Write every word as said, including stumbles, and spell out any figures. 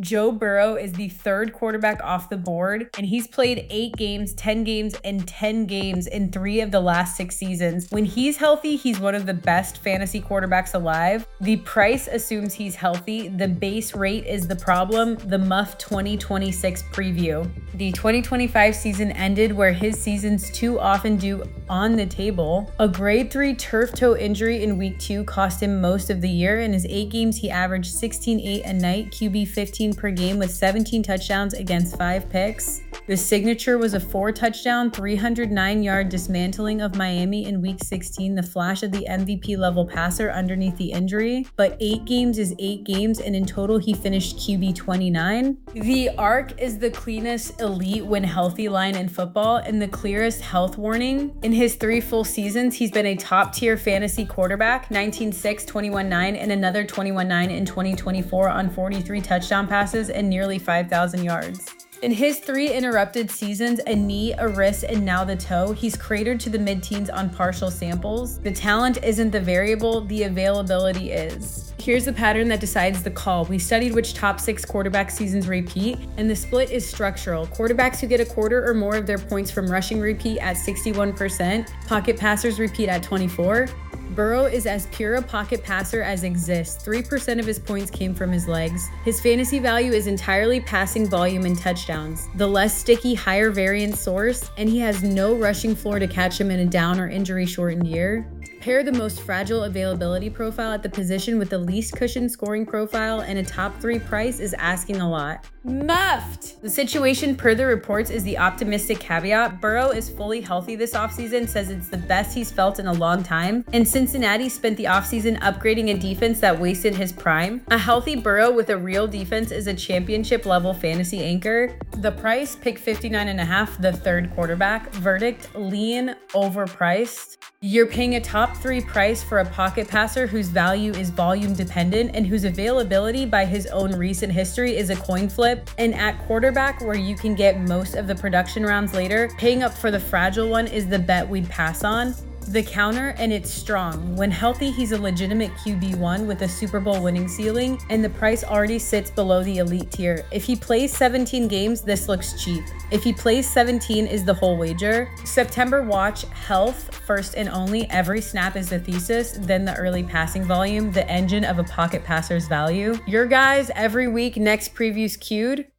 Joe Burrow is the third quarterback off the board, and he's played eight games, ten games, and ten games in three of the last six seasons. When he's healthy, he's one of the best fantasy quarterbacks alive. The price assumes he's healthy. The base rate is the problem. The Muff twenty twenty-six preview. The twenty twenty-five season ended where his seasons too often do on the table. A grade three turf toe injury in week two cost him most of the year. In his eight games, he averaged sixteen eight a night, Q B fifteen per game with seventeen touchdowns against five picks. The signature was a four touchdown, three hundred nine yard dismantling of Miami in week sixteen, the flash of the M V P level passer underneath the injury. But eight games is eight games, and in total he finished Q B twenty-nine. The Arc is the cleanest elite when healthy line in football and the clearest health warning. In his three full seasons, he's been a top tier fantasy quarterback, nineteen six, twenty-one nine, and another twenty-one nine in twenty twenty-four on forty-three touchdown passes and nearly five thousand yards. In his three interrupted seasons, a knee, a wrist, and now the toe, he's cratered to the mid-teens on partial samples. The talent isn't the variable, the availability is. Here's the pattern that decides the call. We studied which top six quarterback seasons repeat, and the split is structural. Quarterbacks who get a quarter or more of their points from rushing repeat at sixty-one percent, pocket passers repeat at twenty-four. Burrow is as pure a pocket passer as exists. three percent of his points came from his legs. His fantasy value is entirely passing volume and touchdowns, the less sticky, higher variance source, and he has no rushing floor to catch him in a down or injury-shortened year. Pair the most fragile availability profile at the position with the least cushioned scoring profile, and a top three price is asking a lot. Muffed! The situation per the reports is the optimistic caveat. Burrow is fully healthy this offseason, says it's the best he's felt in a long time, and Cincinnati spent the offseason upgrading a defense that wasted his prime. A healthy Burrow with a real defense is a championship level fantasy anchor. The price, pick fifty-nine and a half, the third quarterback. Verdict, lean, overpriced. You're paying a top three price for a pocket passer whose value is volume dependent and whose availability by his own recent history is a coin flip. And at quarterback, where you can get most of the production rounds later, paying up for the fragile one is the bet we'd pass on. The counter, and it's strong. When healthy, he's a legitimate Q B one with a Super Bowl winning ceiling, and the price already sits below the elite tier. If he plays seventeen games, this looks cheap. If he plays seventeen is the whole wager. September watch, health, first and only. Every snap is the thesis, then the early passing volume, the engine of a pocket passer's value. Your guys every week, next previews queued.